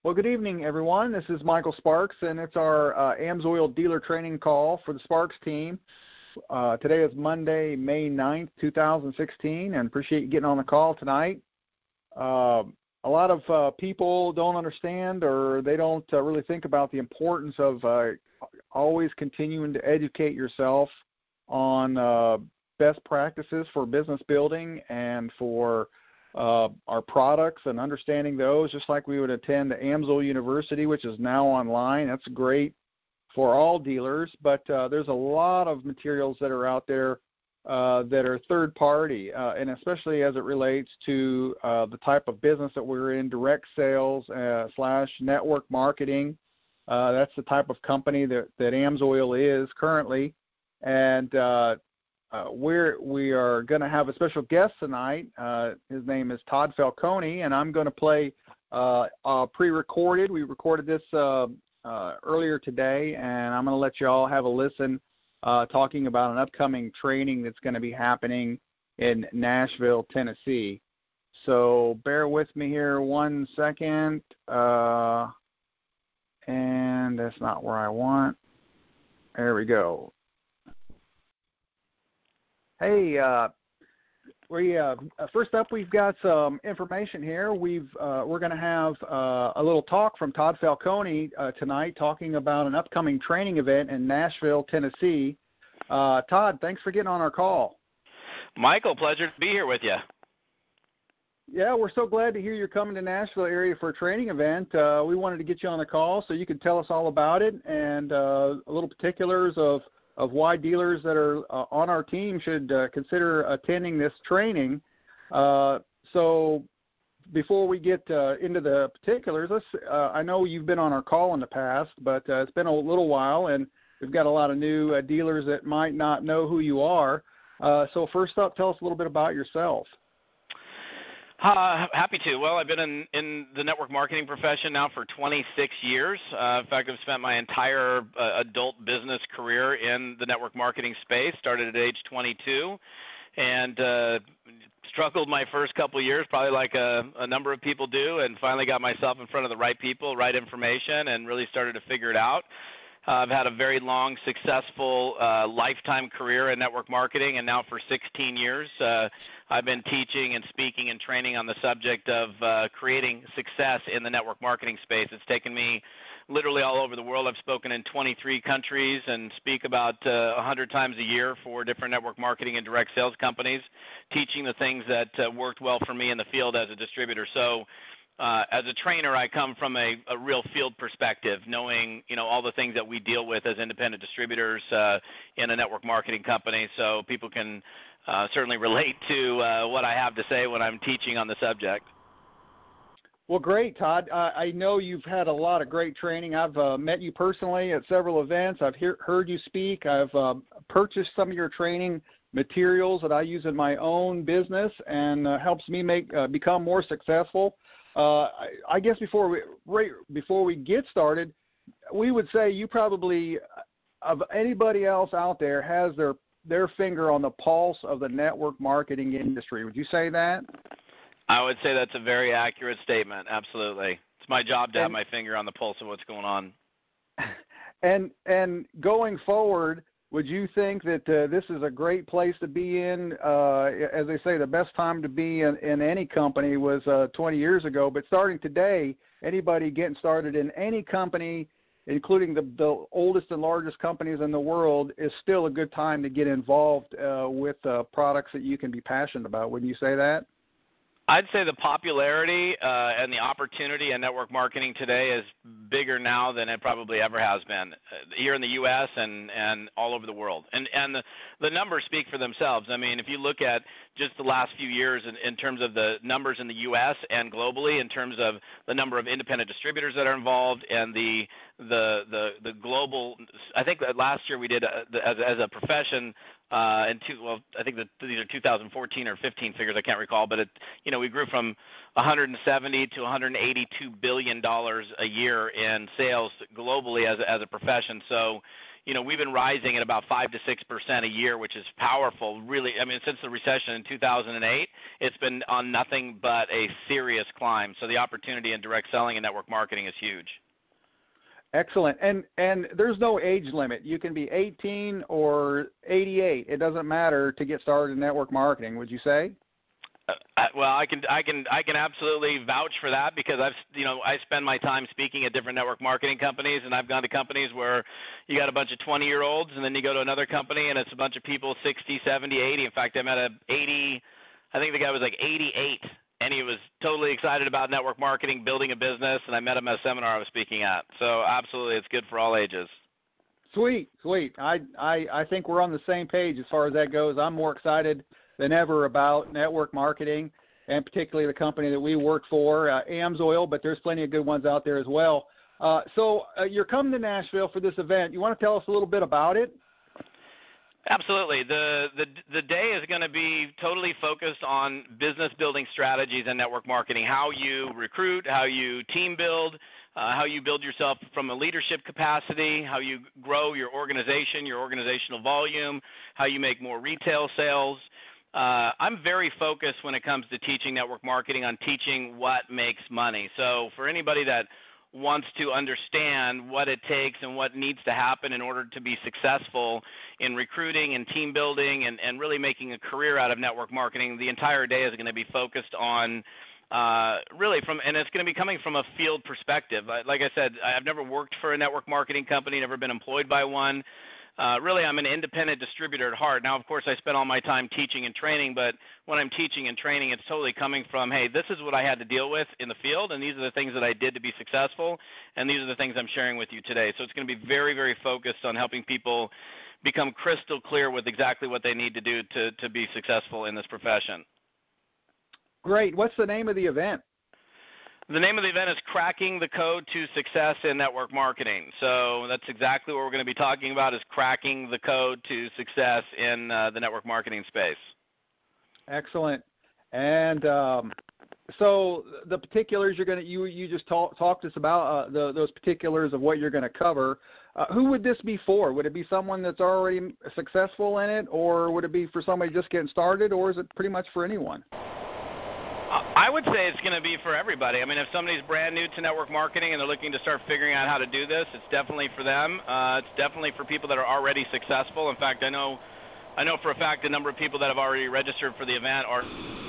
Well, good evening, everyone. This is Michael Sparks, and it's our AMSOIL dealer training call for the Sparks team. Today is Monday, May 9th, 2016, and appreciate you getting on the call tonight. A lot of people don't understand, or they don't really think about the importance of always continuing to educate yourself on best practices for business building and for our products, and understanding those, just like we would attend the AMSOIL University, which is now online. That's great for all dealers, but there's a lot of materials that are out there that are third party, and especially as it relates to the type of business that we're in, direct sales / network marketing. That's the type of company that AMSOIL is currently, and we are going to have a special guest tonight. His name is Todd Falcone, and I'm going to play pre-recorded. We recorded this earlier today, and I'm going to let you all have a listen, talking about an upcoming training that's going to be happening in Nashville, Tennessee. So bear with me here 1 second, and that's not where I want. There we go. Hey, first up, we've got some information here. We're going to have a little talk from Todd Falcone tonight, talking about an upcoming training event in Nashville, Tennessee. Todd, thanks for getting on our call. Michael, pleasure to be here with you. Yeah, we're so glad to hear you're coming to Nashville area for a training event. We wanted to get you on the call so you could tell us all about it, and a little particulars of why dealers that are on our team should consider attending this training. So before we get into the particulars, I know you've been on our call in the past, but it's been a little while, and we've got a lot of new dealers that might not know who you are. So first up, tell us a little bit about yourself. Happy to. Well, I've been in the network marketing profession now for 26 years. In fact, I've spent my entire adult business career in the network marketing space. Started at age 22, and struggled my first couple of years, probably like a number of people do, and finally got myself in front of the right people, right information, and really started to figure it out. I've had a very long, successful lifetime career in network marketing, and now for 16 years I've been teaching and speaking and training on the subject of creating success in the network marketing space. It's taken me literally all over the world. I've spoken in 23 countries and speak about 100 times a year for different network marketing and direct sales companies, teaching the things that worked well for me in the field as a distributor. So as a trainer, I come from a real field perspective, knowing all the things that we deal with as independent distributors in a network marketing company, so people can certainly relate to what I have to say when I'm teaching on the subject. Well, great, Todd. I know you've had a lot of great training. I've met you personally at several events. I've heard you speak. I've purchased some of your training materials that I use in my own business, and helps me become more successful. I guess before we get started, we would say you probably, of anybody else out there, has their finger on the pulse of the network marketing industry. Would you say that? I would say that's a very accurate statement. Absolutely. It's my job to have my finger on the pulse of what's going on. And going forward, would you think that this is a great place to be in? As they say, the best time to be in any company was 20 years ago. But starting today, anybody getting started in any company, including the oldest and largest companies in the world, is still a good time to get involved with products that you can be passionate about. Wouldn't you say that? I'd say the popularity and the opportunity in network marketing today is bigger now than it probably ever has been here in the U.S. and all over the world. And the numbers speak for themselves. I mean, if you look at just the last few years in terms of the numbers in the U.S. and globally, in terms of the number of independent distributors that are involved and the global, I think that last year we did as a profession. I think that these are 2014 or 15 figures, I can't recall, but we grew from $170 to $182 billion a year in sales globally as a profession. So, we've been rising at about 5 to 6% a year, which is powerful. Really, I mean, since the recession in 2008, it's been on nothing but a serious climb. So the opportunity in direct selling and network marketing is huge. Excellent. And there's no age limit. You can be 18 or 88. It doesn't matter to get started in network marketing, would you say? Well, I can absolutely vouch for that, because I spend my time speaking at different network marketing companies, and I've gone to companies where you got a bunch of 20-year-olds, and then you go to another company and it's a bunch of people 60, 70, 80. In fact, I met a 80, I think the guy was like 88, and he was totally excited about network marketing, building a business, and I met him at a seminar I was speaking at. So absolutely, it's good for all ages. Sweet. I think we're on the same page as far as that goes. I'm more excited than ever about network marketing, and particularly the company that we work for, AMSOIL, but there's plenty of good ones out there as well. So you're coming to Nashville for this event. You want to tell us a little bit about it? Absolutely. The day is going to be totally focused on business building strategies and network marketing, how you recruit, how you team build, how you build yourself from a leadership capacity, how you grow your organization, your organizational volume, how you make more retail sales. I'm very focused when it comes to teaching network marketing on teaching what makes money. So for anybody that wants to understand what it takes and what needs to happen in order to be successful in recruiting and team building and really making a career out of network marketing, the entire day is going to be focused on and it's going to be coming from a field perspective. Like I said, I've never worked for a network marketing company, never been employed by one. Really, I'm an independent distributor at heart. Now, of course, I spend all my time teaching and training, but when I'm teaching and training, it's totally coming from, hey, this is what I had to deal with in the field, and these are the things that I did to be successful, and these are the things I'm sharing with you today. So it's going to be very, very focused on helping people become crystal clear with exactly what they need to do to be successful in this profession. Great. What's the name of the event? The name of the event is Cracking the Code to Success in Network Marketing. So that's exactly what we're going to be talking about, is cracking the code to success in the network marketing space. Excellent. And so the particulars you just talked to us about, those particulars of what you're going to cover. Who would this be for? Would it be someone that's already successful in it, or would it be for somebody just getting started, or is it pretty much for anyone? I would say it's going to be for everybody. I mean, if somebody's brand new to network marketing and they're looking to start figuring out how to do this, it's definitely for them. It's definitely for people that are already successful. In fact, I know for a fact a number of people that have already registered for the event are.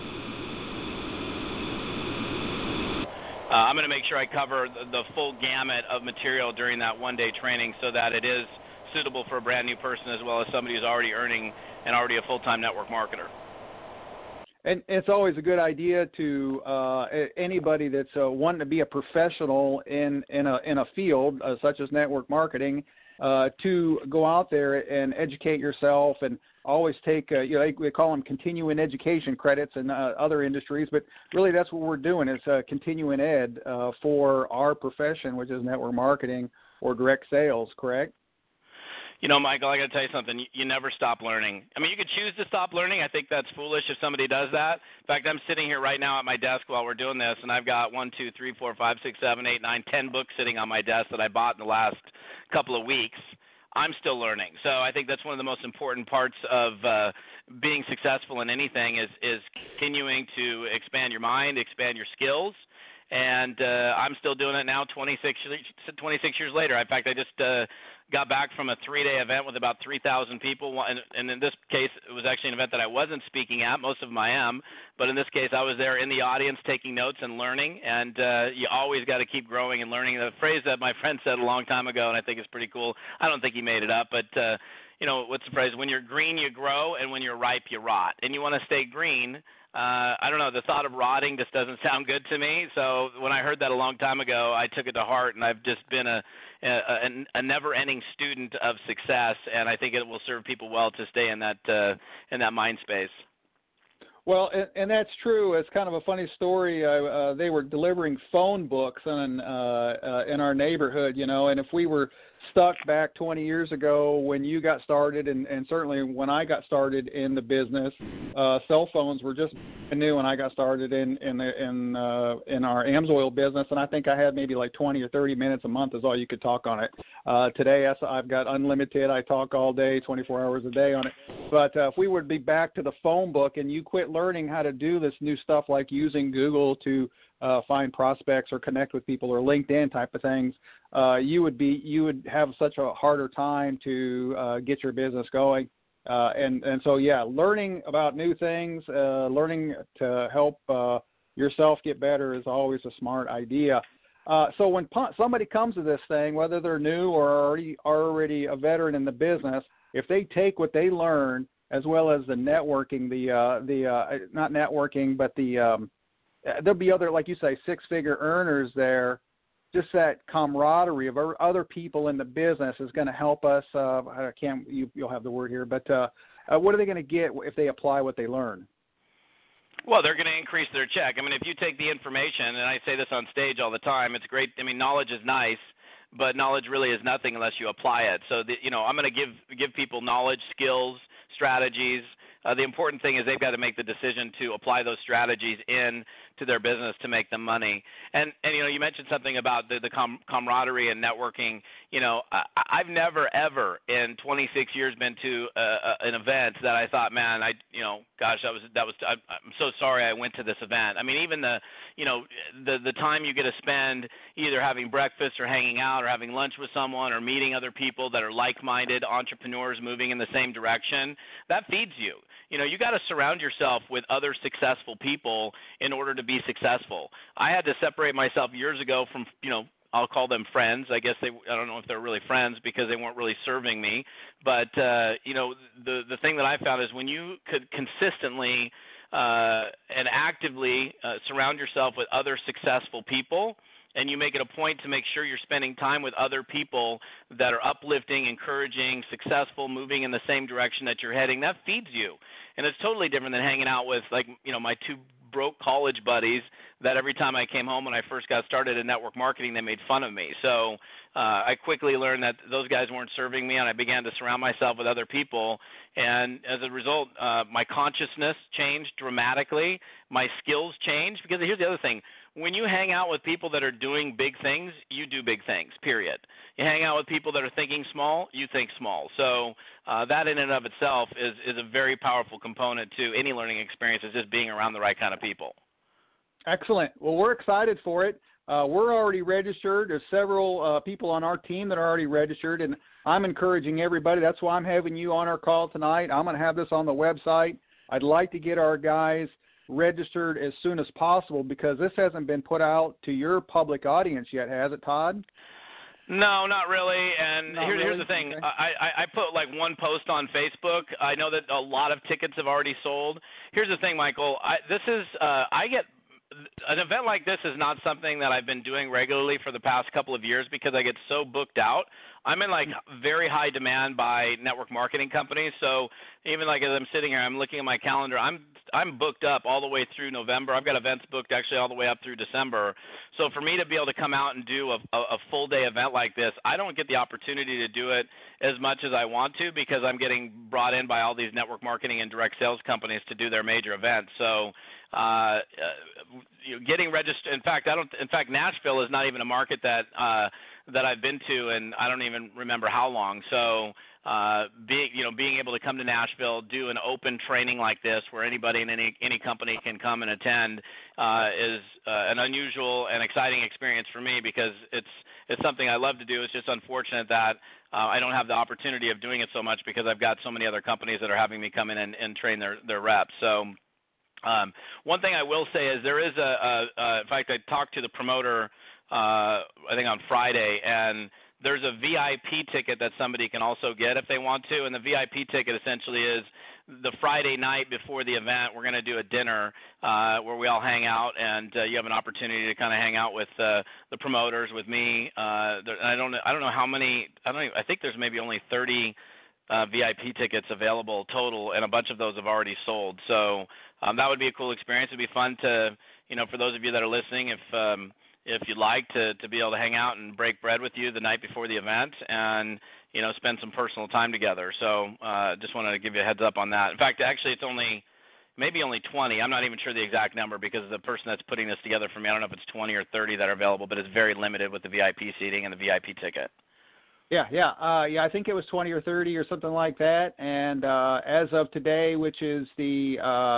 I'm going to make sure I cover the full gamut of material during that one-day training so that it is suitable for a brand new person as well as somebody who's already earning and already a full-time network marketer. And it's always a good idea to anybody that's wanting to be a professional in a field such as network marketing to go out there and educate yourself, and always take they call them continuing education credits in other industries, but really that's what we're doing, is continuing ed for our profession, which is network marketing or direct sales. Correct? Michael, I got to tell you something. You never stop learning. I mean, you could choose to stop learning. I think that's foolish if somebody does that. In fact, I'm sitting here right now at my desk while we're doing this, and I've got 1, 2, 3, 4, 5, 6, 7, 8, 9, 10 books sitting on my desk that I bought in the last couple of weeks. I'm still learning. So I think that's one of the most important parts of being successful in anything is continuing to expand your mind, expand your skills. And I'm still doing it now 26 years later. In fact, I just got back from a 3-day event with about 3,000 people. And in this case, it was actually an event that I wasn't speaking at. Most of them I am. But in this case, I was there in the audience taking notes and learning. And you always got to keep growing and learning. The phrase that my friend said a long time ago, and I think it's pretty cool. I don't think he made it up, but what's the phrase? When you're green, you grow, and when you're ripe, you rot. And you want to stay green. I don't know, the thought of rotting just doesn't sound good to me. So when I heard that a long time ago, I took it to heart, and I've just been a never-ending student of success, and I think it will serve people well to stay in that mind space. Well, and that's true. It's kind of a funny story. They were delivering phone books in our neighborhood, and if we were stuck back 20 years ago when you got started, and certainly when I got started in the business. Cell phones were just new when I got started in our AMSOIL business, and I think I had maybe like 20 or 30 minutes a month is all you could talk on it. Today I've got unlimited. I talk all day, 24 hours a day on it. But if we would be back to the phone book and you quit learning how to do this new stuff like using Google to find prospects or connect with people or LinkedIn type of things, you would have such a harder time to get your business going. And so, yeah, learning about new things, learning to help yourself get better is always a smart idea. So when somebody comes to this thing, whether they're new or already a veteran in the business, if they take what they learn as well as the networking, not networking, but there'll be other, like you say, six-figure earners there. Just that camaraderie of other people in the business is going to help us. You'll have the word here, but what are they going to get if they apply what they learn? Well, they're going to increase their check. I mean, if you take the information, and I say this on stage all the time, it's great. I mean, knowledge is nice, but knowledge really is nothing unless you apply it. So, I'm going to give people knowledge, skills, strategies. The important thing is they've got to make the decision to apply those strategies in to their business to make them money. And you mentioned something about the camaraderie and networking. I've never ever in 26 years been to an event that I thought, man, gosh, I'm so sorry I went to this event. I mean, even the time you get to spend either having breakfast or hanging out or having lunch with someone or meeting other people that are like-minded entrepreneurs moving in the same direction, that feeds you. You got to surround yourself with other successful people in order to be successful. I had to separate myself years ago from, I'll call them friends. I guess I don't know if they're really friends because they weren't really serving me. But, the thing that I found is when you could consistently and actively surround yourself with other successful people, and you make it a point to make sure you're spending time with other people that are uplifting, encouraging, successful, moving in the same direction that you're heading, that feeds you. And it's totally different than hanging out with, my two broke college buddies that every time I came home when I first got started in network marketing, they made fun of me. So I quickly learned that those guys weren't serving me, and I began to surround myself with other people. And as a result, my consciousness changed dramatically. My skills changed, because here's the other thing. When you hang out with people that are doing big things, you do big things, period. You hang out with people that are thinking small, you think small. So that in and of itself is a very powerful component to any learning experience, is just being around the right kind of people. Excellent. Well, we're excited for it. We're already registered. There's several people on our team that are already registered, and I'm encouraging everybody. That's why I'm having you on our call tonight. I'm going to have this on the website. I'd like to get our guys registered as soon as possible, because this hasn't been put out to your public audience yet, has it, Todd? No, not really. And here's the thing. Okay. I put like one post on Facebook. I know that a lot of tickets have already sold. Here's the thing, Michael. I get an event like this is not something that I've been doing regularly for the past couple of years because I get so booked out. I'm in like very high demand by network marketing companies. So even like as I'm sitting here, I'm looking at my calendar. I'm booked up all the way through November. I've got events booked actually all the way up through December. So for me to be able to come out and do a full day event like this, I don't get the opportunity to do it as much as I want to, because I'm getting brought in by all these network marketing and direct sales companies to do their major events. So getting registered. In fact, Nashville is not even a market that I've been to, and I don't even remember how long. So being able to come to Nashville, do an open training like this where anybody in any company can come and attend is an unusual and exciting experience for me, because it's something I love to do. It's just unfortunate that I don't have the opportunity of doing it so much, because I've got so many other companies that are having me come in and train their reps. So one thing I will say is there is in fact, I talked to the promoter I think on Friday, and there's a VIP ticket that somebody can also get if they want to, and the VIP ticket essentially is the Friday night before the event. We're going to do a dinner where we all hang out, and you have an opportunity to kind of hang out with the promoters, with me. I don't know how many. I think there's maybe only 30 VIP tickets available total, and a bunch of those have already sold. So that would be a cool experience. It'd be fun to, for those of you that are listening, if you'd like, to be able to hang out and break bread with you the night before the event and, spend some personal time together. So just wanted to give you a heads up on that. In fact, actually, it's maybe only 20. I'm not even sure the exact number because the person that's putting this together for me, I don't know if it's 20 or 30 that are available, but it's very limited with the VIP seating and the VIP ticket. Yeah. I think it was 20 or 30 or something like that. And as of today, which is the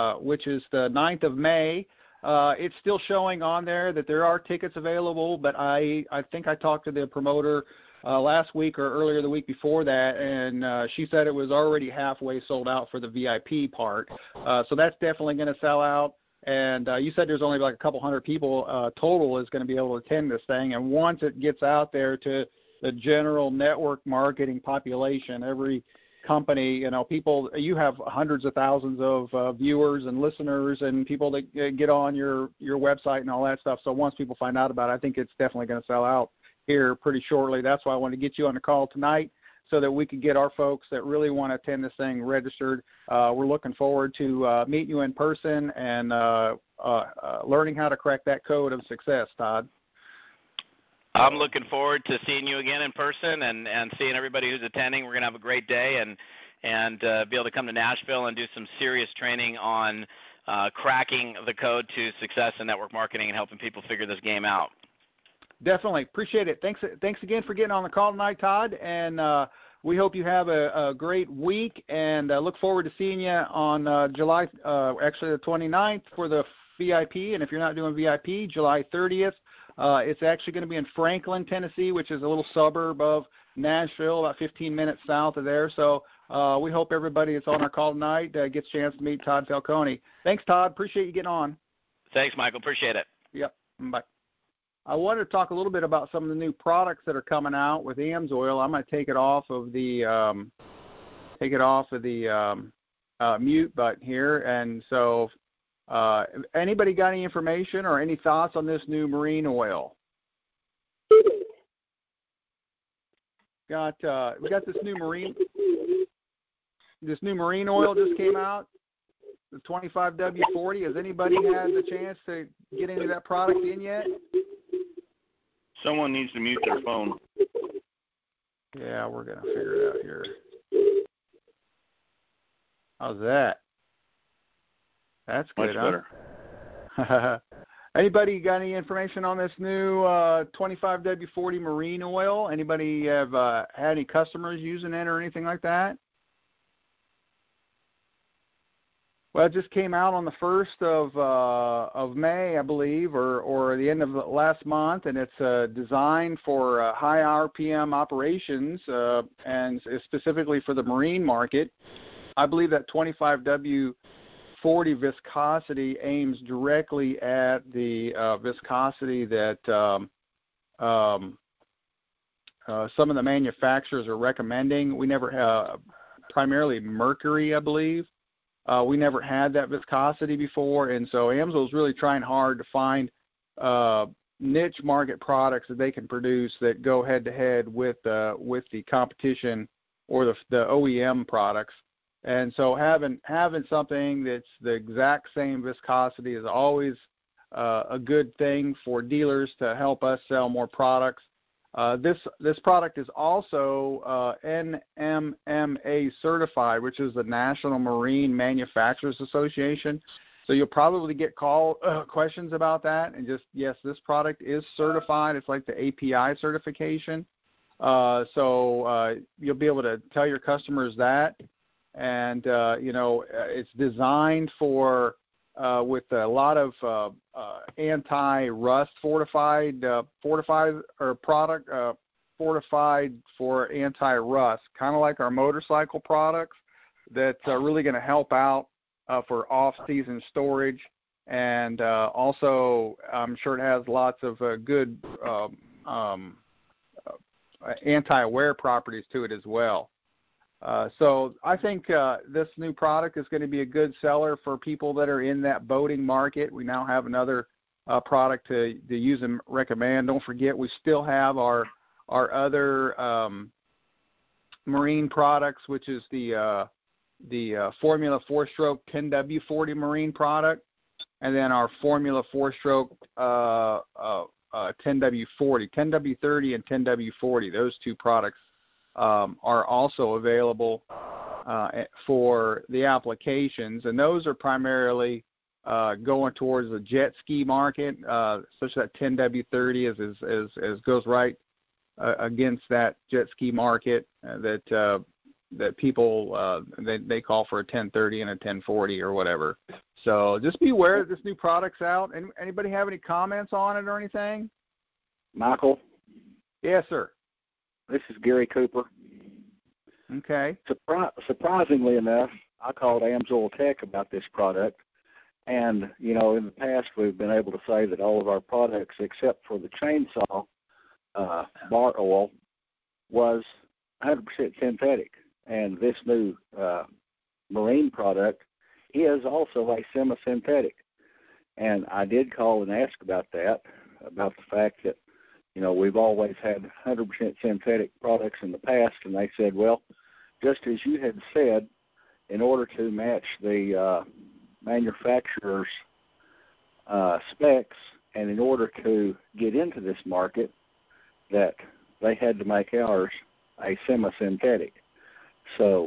9th of May, it's still showing on there that there are tickets available. But I think I talked to the promoter last week or earlier the week before that, and she said it was already halfway sold out for the VIP part. So that's definitely going to sell out. And you said there's only like a couple hundred people total is going to be able to attend this thing. And once it gets out there to the general network marketing population, every company, people, you have hundreds of thousands of viewers and listeners and people that get on your website and all that stuff. So once people find out about it, I think it's definitely going to sell out here pretty shortly. That's why I wanted to get you on the call tonight so that we could get our folks that really want to attend this thing registered. We're looking forward to meeting you in person and learning how to crack that code of success, Todd. I'm looking forward to seeing you again in person and seeing everybody who's attending. We're going to have a great day and be able to come to Nashville and do some serious training on cracking the code to success in network marketing and helping people figure this game out. Definitely. Appreciate it. Thanks again for getting on the call tonight, Todd. And we hope you have a great week and look forward to seeing you on July, actually the 29th for the VIP. And if you're not doing VIP, July 30th. It's actually going to be in Franklin, Tennessee, which is a little suburb of Nashville, about 15 minutes south of there. So we hope everybody that's on our call tonight gets a chance to meet Todd Falcone. Thanks, Todd. Appreciate you getting on. Thanks, Michael. Appreciate it. Yep. Bye. I wanted to talk a little bit about some of the new products that are coming out with AMSOIL. I'm going to take it off of the mute button here, and so. Anybody got any information or any thoughts on this new marine oil? We got this new marine oil just came out, the 25W40. Has anybody had the chance to get into that product in yet? Someone needs to mute their phone. Yeah, we're gonna figure it out here. How's that? That's good, Much better. Anybody got any information on this new 25W40 marine oil? Anybody have had any customers using it or anything like that? Well, it just came out on the 1st of May, I believe, or the end of last month, and it's designed for high RPM operations and specifically for the marine market. I believe that 25W40 viscosity aims directly at the viscosity that some of the manufacturers are recommending. We never primarily mercury, I believe. We never had that viscosity before, and so AMSOIL is really trying hard to find niche market products that they can produce that go head-to-head with the competition or the OEM products. And so having something that's the exact same viscosity is always a good thing for dealers to help us sell more products. This product is also NMMA certified, which is the National Marine Manufacturers Association. So you'll probably get questions about that, and just, yes, this product is certified. It's like the API certification. So you'll be able to tell your customers that. And, it's designed for with a lot of anti-rust fortified for anti-rust, kind of like our motorcycle products that's really going to help out for off-season storage. And also, I'm sure it has lots of good anti-wear properties to it as well. So I think this new product is going to be a good seller for people that are in that boating market. We now have another product to use and recommend. Don't forget, we still have our other marine products, which is the Formula 4-stroke 10W40 marine product, and then our Formula 4-stroke 10W40, 10W30 and 10W40. Those two products are also available for the applications, and those are primarily going towards the jet ski market, such that 10W30 is goes right against that jet ski market that people they call for a 1030 and a 1040 or whatever. So just be aware that this new product's out. And anybody have any comments on it or anything? Michael? Yes, sir. This is Gary Cooper. Okay. Surprisingly enough, I called AMSOIL Tech about this product. And, in the past we've been able to say that all of our products except for the chainsaw bar oil was 100% synthetic. And this new marine product is also a semi-synthetic. And I did call and ask about that, about the fact that, we've always had 100% synthetic products in the past. And they said, well, just as you had said, in order to match the manufacturer's specs and in order to get into this market, that they had to make ours a semi-synthetic. So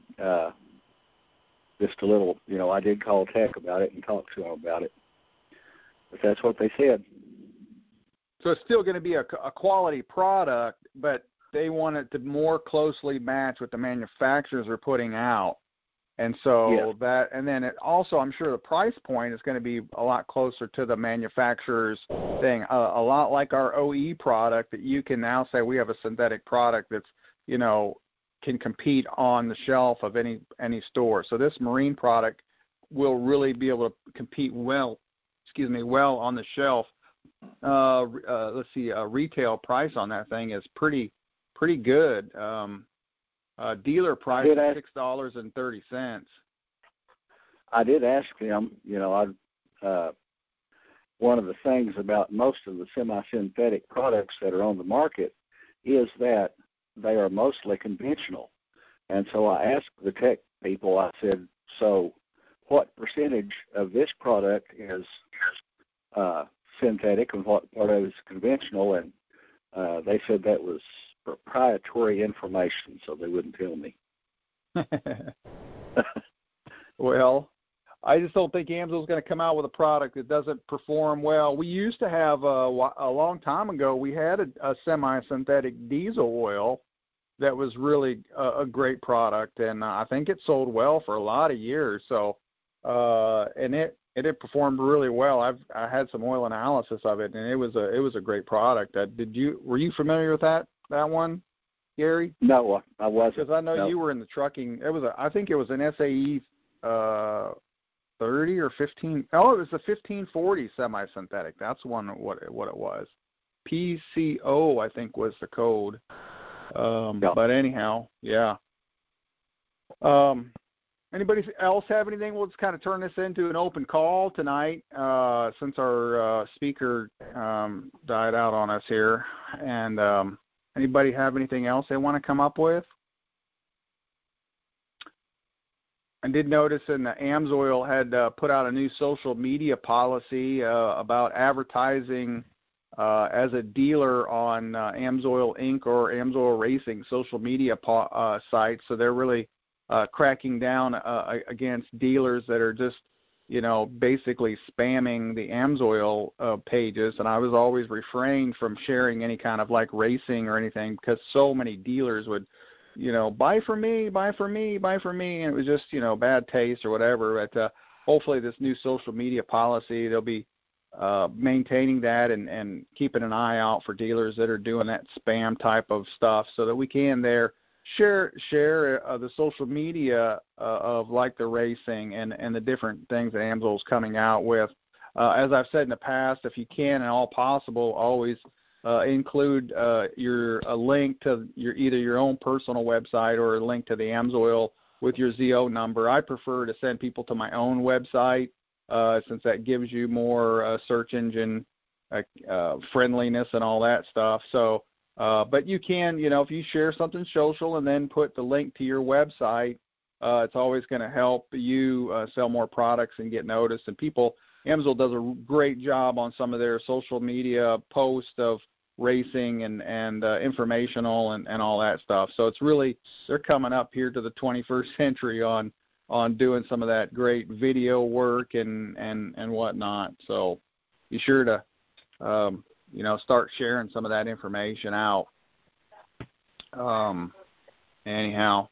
just a little, I did call Tech about it and talk to them about it. But that's what they said. So it's still going to be a quality product, but they want it to more closely match what the manufacturers are putting out. And so that, and then it also, I'm sure the price point is going to be a lot closer to the manufacturer's thing, a lot like our OE product that you can now say we have a synthetic product that's, can compete on the shelf of any store. So this marine product will really be able to compete well on the shelf. Let's see, retail price on that thing is pretty good. Dealer price is $6.30. I did ask him, one of the things about most of the semi-synthetic products that are on the market is that they are mostly conventional. And so I asked the Tech people, I said, so what percentage of this product is synthetic and what part of it is conventional? And they said that was proprietary information, so they wouldn't tell me. Well, I just don't think AMSOIL is going to come out with a product that doesn't perform well. We used to have, a long time ago, we had a semi-synthetic diesel oil that was really a great product, and I think it sold well for a lot of years. So, and it performed really well. I had some oil analysis of it, and it was a great product. Were you familiar with that one, Gary? No, I wasn't. Because I know you were in the trucking. I think it was an SAE 30 or 15. Oh, it was the 1540 semi-synthetic. That's what it was. PCO, I think, was the code. But anyhow, yeah. Anybody else have anything? We'll just kind of turn this into an open call tonight, since our speaker died out on us here. And anybody have anything else they want to come up with? I did notice in the AMSOIL had put out a new social media policy about advertising as a dealer on AMSOIL Inc. or AMSOIL Racing social media sites. So they're really cracking down against dealers that are just, basically spamming the AMSOIL pages. And I was always refrained from sharing any kind of like racing or anything because so many dealers would, buy for me, buy for me, buy for me. And it was just, bad taste or whatever. But hopefully this new social media policy, they'll be maintaining that and keeping an eye out for dealers that are doing that spam type of stuff so that we can share the social media of like the racing and the different things that AMSOIL is coming out with. As I've said in the past, if you can and all possible, always include a link to either your own personal website or a link to the AMSOIL with your ZO number. I prefer to send people to my own website since that gives you more search engine friendliness and all that stuff. So, but you can, if you share something social and then put the link to your website, it's always going to help you sell more products and get noticed. And people AMSOIL does a great job on some of their social media posts of racing and informational and all that stuff. So it's really, they're coming up here to the 21st century on doing some of that great video work and whatnot. So be sure to start sharing some of that information out. Anyhow,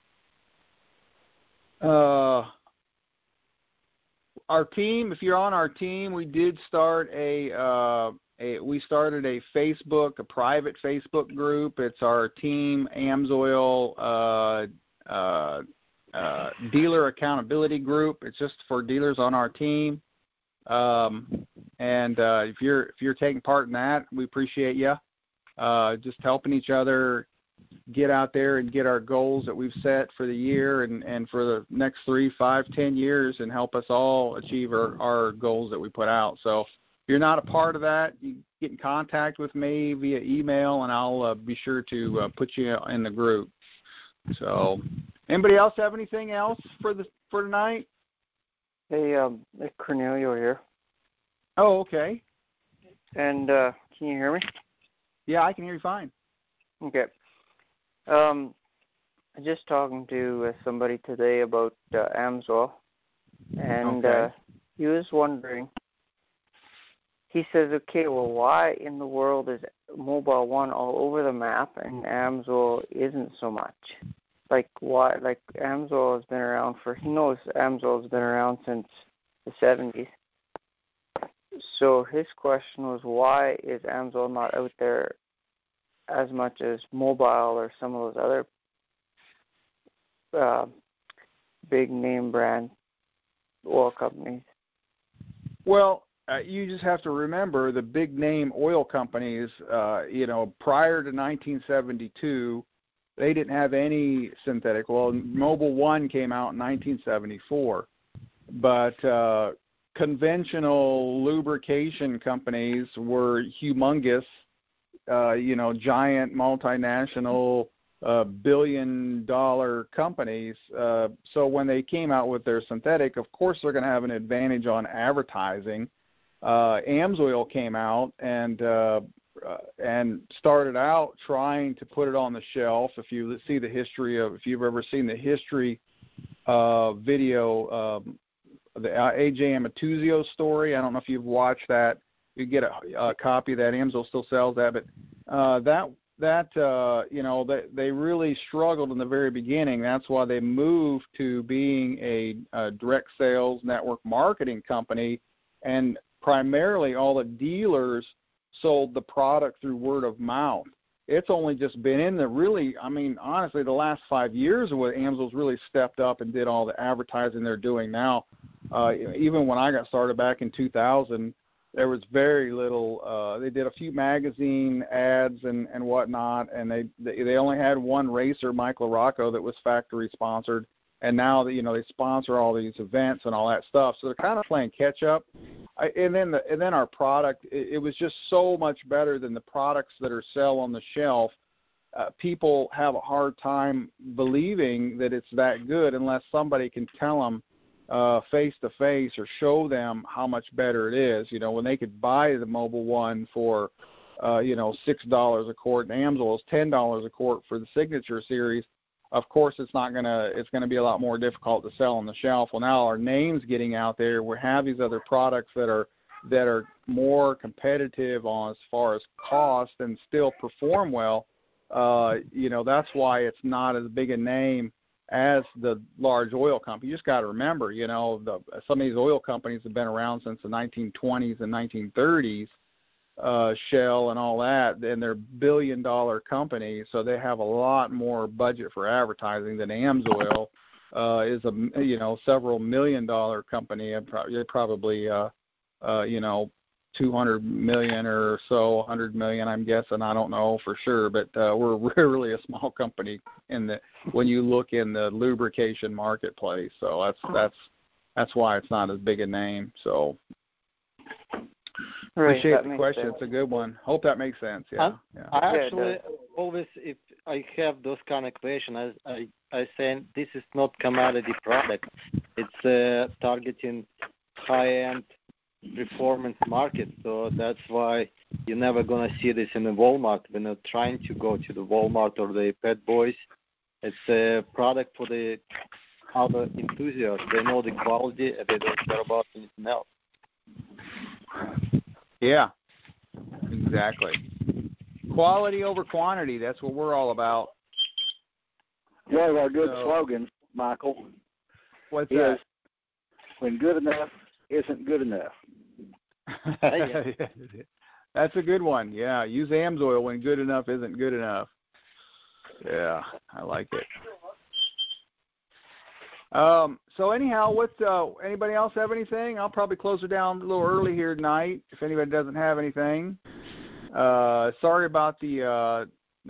our team, if you're on our team, we did start we started a private Facebook group. It's our team AMSOIL dealer accountability group. It's just for dealers on our team. If you're taking part in that, we appreciate you. Just helping each other get out there and get our goals that we've set for the year and for the next 3, 5, 10 years, and help us all achieve our goals that we put out. So if you're not a part of that, you get in contact with me via email, and I'll be sure to put you in the group. So anybody else have anything else for tonight? Hey, Cornelio here. Oh, okay. And can you hear me? Yeah, I can hear you fine. Okay. I'm just talking to somebody today about AMSOIL, and okay. he was wondering. He says, okay, well, why in the world is Mobile One all over the map and AMSOIL isn't so much? Like, why? Like, AMSOIL has been around he knows AMSOIL has been around since the 70s. So his question was, why is AMSOIL not out there as much as Mobile or some of those other big name brand oil companies? Well, you just have to remember the big name oil companies, prior to 1972, they didn't have any synthetic oil. Mobil 1 came out in 1974. But conventional lubrication companies were humongous, giant multinational billion-dollar companies. So when they came out with their synthetic, of course they're going to have an advantage on advertising. AMSOIL came out and started out trying to put it on the shelf. If you've ever seen the history video, the A.J. Amatuzio story, I don't know if you've watched that. You get a copy of that. AMSOIL still sells that, but they really struggled in the very beginning. That's why they moved to being a direct sales network marketing company, and primarily all the dealers sold the product through word of mouth. It's only just been in the honestly, the last 5 years where AMSOIL's really stepped up and did all the advertising they're doing now. Even when I got started back in 2000, there was very little. They did a few magazine ads and whatnot, and they only had one racer, Mike LaRocco, that was factory sponsored. And now they sponsor all these events and all that stuff. So they're kind of playing catch up. And then our product, it was just so much better than the products that are sell on the shelf. People have a hard time believing that it's that good unless somebody can tell them face to face or show them how much better it is. When they could buy the Mobil 1 for $6 a quart, and AMSOIL is $10 a quart for the Signature Series. Of course, it's going to be a lot more difficult to sell on the shelf. Well, now our name's getting out there. We have these other products that are more competitive as far as cost and still perform well. That's why it's not as big a name as the large oil company. You just got to remember, some of these oil companies have been around since the 1920s and 1930s. Shell and all that, and they're billion-dollar companies, so they have a lot more budget for advertising than AMSOIL is a several million-dollar company. Probably 200 million or so, 100 million, I'm guessing. I don't know for sure, but we're really a small company when you look in the lubrication marketplace. So that's why it's not as big a name. So. Appreciate the question. Sense. It's a good one. Hope that makes sense. Yeah. I actually always, if I have those kind of questions, I say this is not commodity product. It's targeting high-end performance market, so that's why you're never going to see this in the Walmart. We're not trying to go to the Walmart or the Pet Boys. It's a product for the other enthusiasts. They know the quality and they don't care about anything else. Yeah, exactly. Quality over quantity. That's what we're all about. One of our good slogans, Michael, What's that? When good enough isn't good enough. That's a good one. Yeah, use AMSOIL when good enough isn't good enough. Yeah, I like it. So anyhow, anybody else have anything? I'll probably close it down a little early here tonight if anybody doesn't have anything. Sorry about the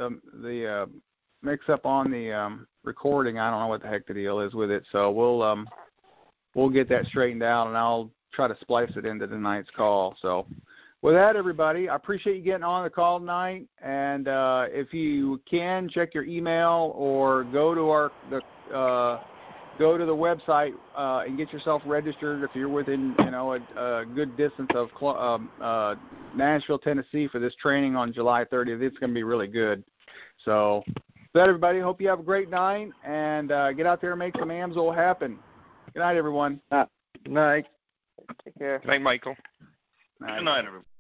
mix up on the recording. I don't know what the heck the deal is with it. So we'll get that straightened out, and I'll try to splice it into tonight's call. So with that, everybody, I appreciate you getting on the call tonight. And if you can, check your email or go to go to the website and get yourself registered if you're within a good distance of Nashville, Tennessee for this training on July 30th. It's going to be really good. So with that, everybody, hope you have a great night and get out there and make some AMSOIL happen. Good night, everyone. Good night. Take care. Good night, Michael. Night. Good night, everyone.